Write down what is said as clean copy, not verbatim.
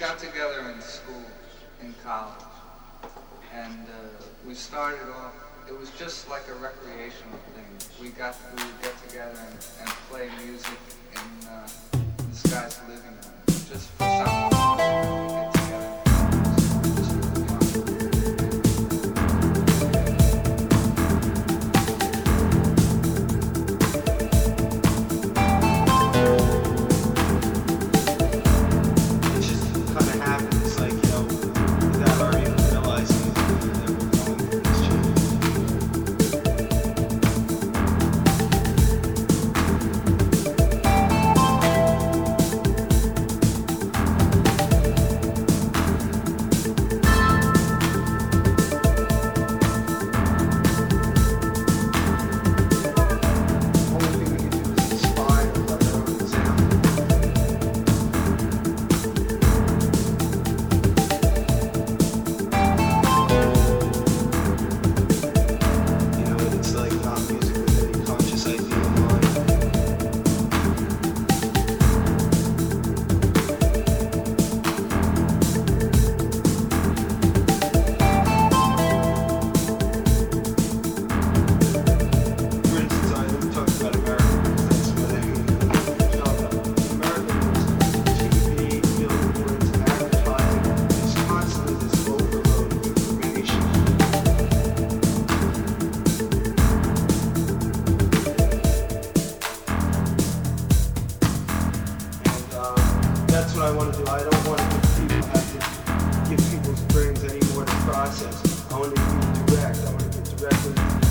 got together in school, in college, and we started off. It was just like a recreational thing. We would get together and play music in this guy's living room, just for something. We get together. Just for It just kind of happens, like, you know, without our even realizing that we're going through this change. Only thing we can do is inspire by our own example. You know, it's like not music with any conscious idea in mind. For instance, I talked about America because that's what I felt about America was TV, billboards, advertising. It's constantly this overload of information. And that's what I want to do. I don't want to give people's brains any more to process. I want to be direct. I want to get directly